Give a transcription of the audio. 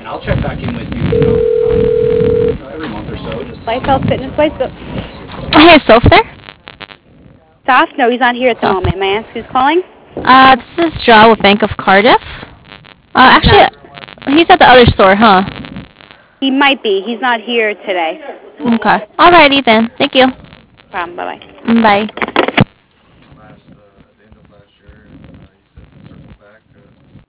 and I'll check back in with you, every month or so, just to Life see how Health things Fitness are Place. going. So, Hey, Soph there? Soph? No, he's not here at the Soph. moment. May I ask who's calling? This is Joe with Bank of Cardiff. He's Actually, not. he's at the other store, huh? He might be. He's not here today. Okay. Alrighty then. Thank you. Problem. Bye bye. Bye.